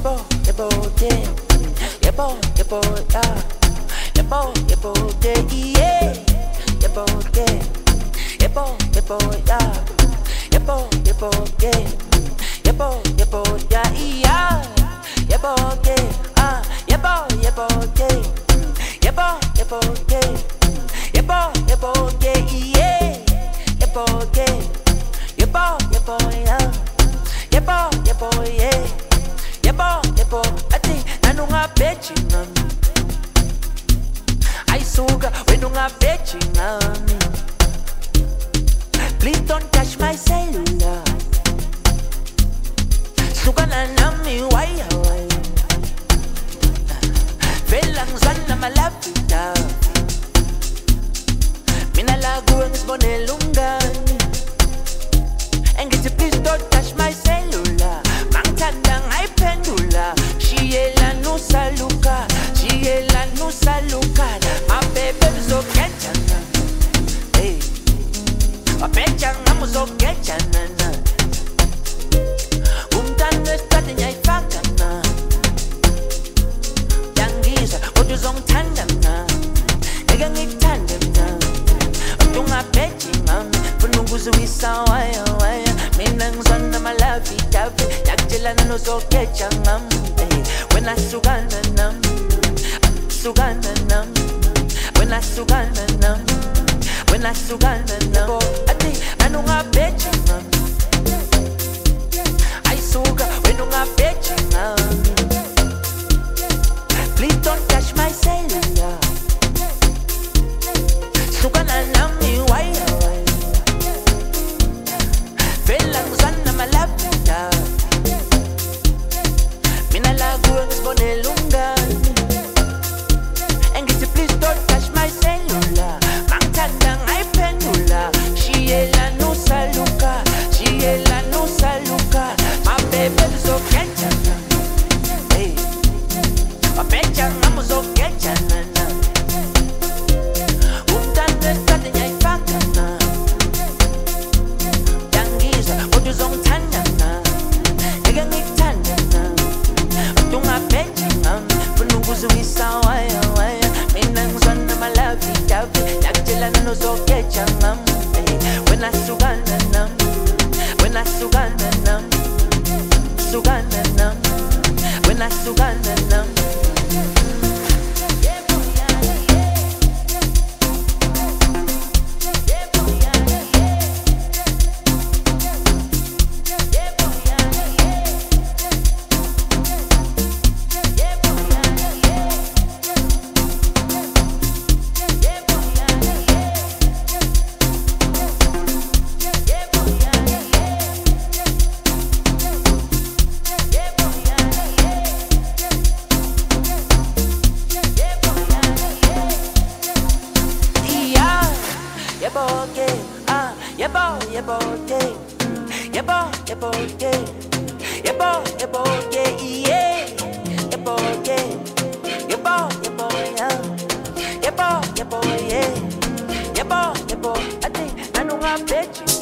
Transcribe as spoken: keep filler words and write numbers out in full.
yebo, yebo, yeah. Yebo, yebo, yeah. Yebo, yebo, yeah. Yebo, yeah. Yebo, yebo, yeah. Yebo, yebo, yeah. Yebo, yebo, yeah, yeah. Yebo, yeah. Ah, yebo, yebo, yeah. Yebo, yebo, yeah. Yebo, yebo, yeah, yeah. Yebo, yeah. Yebo, yebo, yeah. Yebo, yebo, yeah. Yebo, yebo, ati nanunga bechi ngami. Aisuka wenunga bechi ngami. Please don't touch my cellular. Suka na nami waya waya. Velang sana malapita. Mina lagu ang isbonelungani. And get you please don't touch my cellular. Mang tandang ay pendula. Shiela no saluka. Shiela no saluka. My baby so ketchana. Hey, my pechang amo so ketchana. Umtan está de ñay fakana. Yangiza odu zong tandana. Egang itandana. Tunga pechingam. Pununguzu isa waya waya. Minang zona malavi tavi. Yakjela no so ketchangam. When I sugana nam, sugana nam. When I sugana nam, when I sugana nam. Ati anunga pechingam. I suga wenunga pechingam. Please don't touch my cellular. Sugana nam mi waya waya. Velang zana malapita. Mina lagu ang isbonelungani. And get you please don't touch my cellular. Mang tandang ay pendula. Shiela no saluka. Shiela no saluka. My baby so ketchana. Hey, my pechang amo so ketchana. Untan está de ñay fakana. Yangiza odu zong tandana. Egang itandana. Tunga pechingam. Pununguzu isa waya waya. Minang zona malavi tavi. Yakjela no so ketchangam. When I sugana nam. When I sugana nam. Sugana nam. When I sugana nam. Yebo, yeah, ah, yebo, yebo, yeah, yebo, yebo, yeah, yebo, yebo, yeah, yeah, yebo, yeah, yebo, yebo, yeah, yebo, yebo, yeah, yebo, yebo, ati, anunga bechi.